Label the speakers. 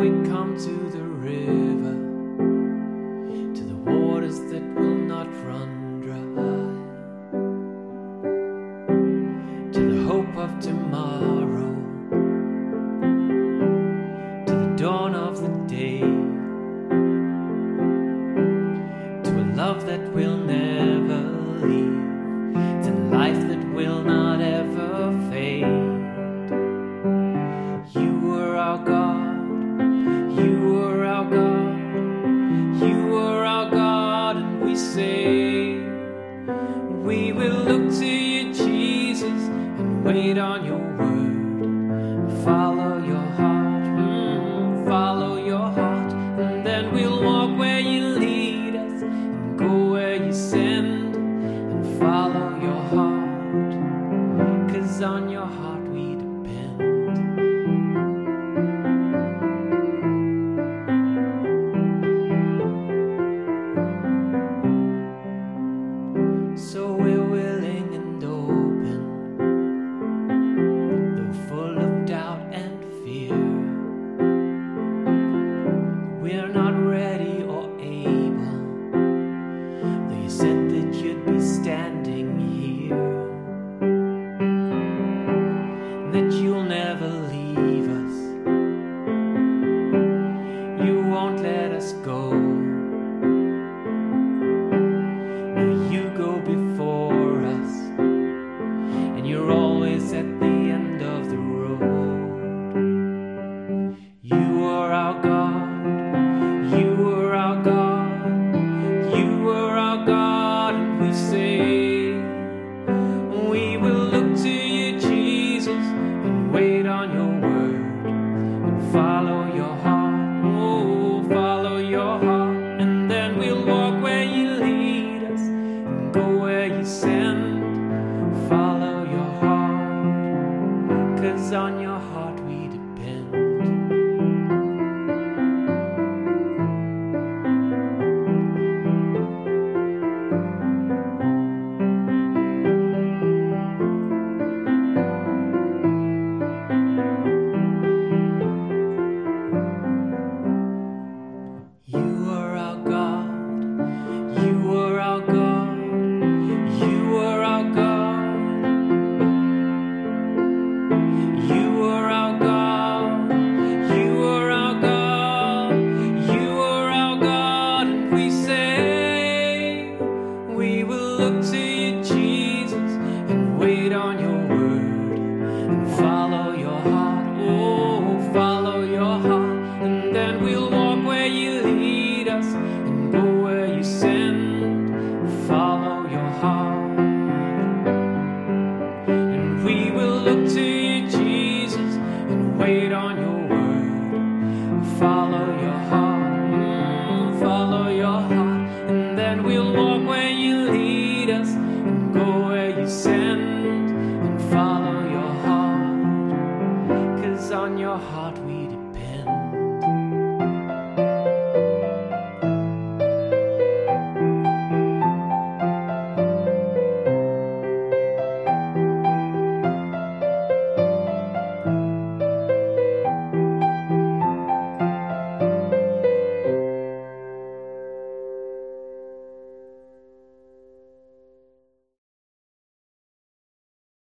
Speaker 1: we come to the river, to the waters that will not run dry, to the hope of tomorrow, to the dawn of the day, to a love that will never leave, to life that will not ever fade. You were our God, you were our God, you were our God, and we say, we will look to you, Jesus, and wait on your word, follow your heart, follow your heart, and then we'll walk where you lead us, and go where you send, and follow your heart, 'cause on your heart we depend. So we're willing and open, though full of doubt and fear. We're not ready or able, though you said that you'd be standing here, that you'll never leave us, you won't let us go. No, you go before us, and you're always at the end of the road. You are our God, you are our God, you are our God, and we say, we will look to you, Jesus, and wait on your word, and follow your heart, oh, follow your heart, and then we'll walk where you lead us, and go where you send, follow your heart, 'cause on your heart we depend. You are our God, you are our God, you are our God, you are our God, you are our God, you are our God, and we say, we will look to you, Jesus, and wait on your word, and follow your heart, oh, follow your heart, and then we'll walk where you lead us, and go where you send, follow your heart, and we will look to you, Jesus, and wait on your word, follow your heart.